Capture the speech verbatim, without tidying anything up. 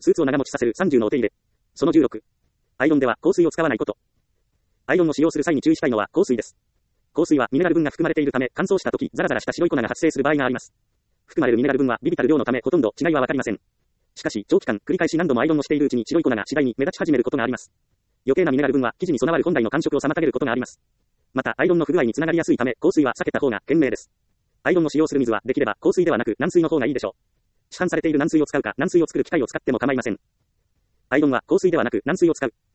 スーツを長持ちさせるさんじゅうのお手入れ。そのじゅうろく。アイロンでは香水を使わないこと。アイロンを使用する際に注意したいのは香水です。香水はミネラル分が含まれているため、乾燥した時、ザラザラした白い粉が発生する場合があります。含まれるミネラル分は微々たる量のためほとんど違いはわかりません。しかし、長期間繰り返し何度もアイロンをしているうちに白い粉が次第に目立ち始めることがあります。余計なミネラル分は生地に備わる本来の感触を妨げることがあります。また、アイロンの不具合につながりやすいため、香水は避けた方が賢明です。アイロンを使用する水はできれば香水ではなく軟水の方がいいでしょう。市販されている軟水を使うか軟水を作る機械を使っても構いません。アイロンは香水ではなく軟水を使う。